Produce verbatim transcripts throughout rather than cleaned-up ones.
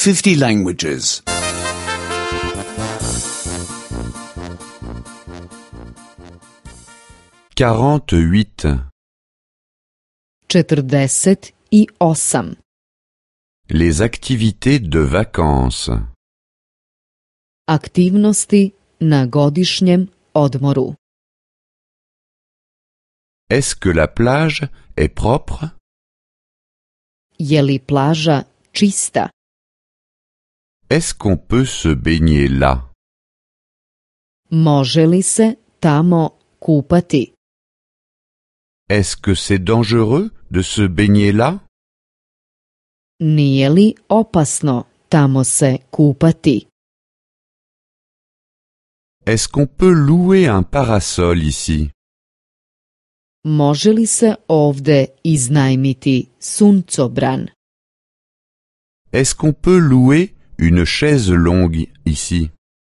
fifty languages. quarante-huit. četrdeset i osam. Les activités de vacances. Aktivnosti na godišnjem odmoru. Est-ce que la plage est propre? Je li plaža čista? Est-ce qu'on peut se baigner là? Može li se tamo kupati? Est-ce que c'est dangereux de se baigner là? Nije li opasno tamo se kupati? Est-ce qu'on peut louer un parasol ici? Može li se ovde iznajmiti suncobran? Est-ce qu'on peut louer une chaise longue ici?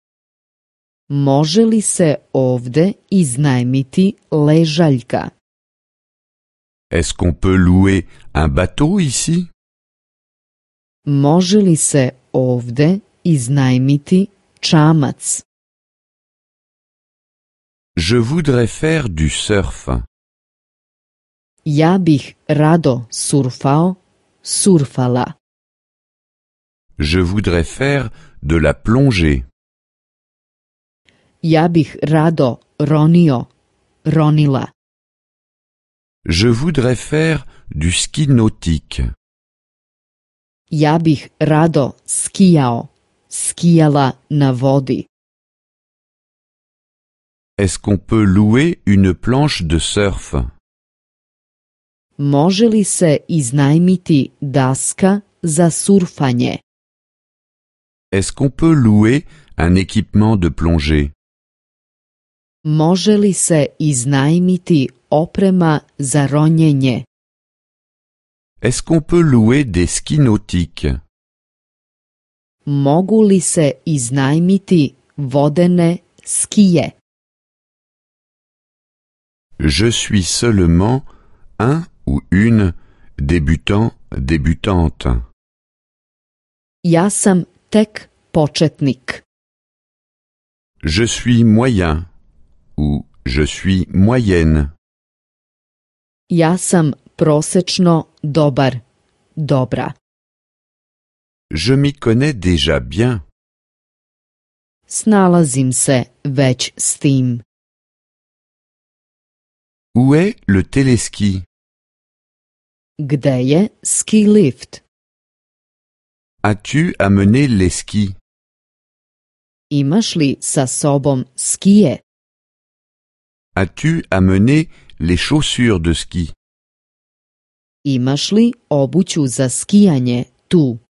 Može li se ovde iznajmiti ležaljka? Est-ce qu'on peut louer un bateau ici? Može li se ovde iznajmiti čamac? Je voudrais faire du surf. Ja bih rado surfao, surfala. Je voudrais faire de la plongée. Ja bih rado ronio, ronila. Je voudrais faire du ski nautique. Ja bih rado skijao, skijala na vodi. Est-ce qu'on peut louer une planche de surf? Može li se iznajmiti daska za surfanje? Est-ce qu'on peut louer un équipement de plongée? Može li se iznajmiti oprema za ronjenje? Est-ce qu'on peut louer des skis nautiques? Mogu li se iznajmiti vodene skije? Je suis seulement un ou une débutant, débutante. Ja sam tek početnik. Je suis moyen ou je suis moyenne. Ja sam prosečno dobar, dobra. Je m'y connais déjà bien. Snalazim se već s tim. Où est le téléski? Gde je ski lift? As-tu amené les skis? Imaš li sa sobom skije? As-tu amené les chaussures de ski? Imaš li obuću za skijanje tu?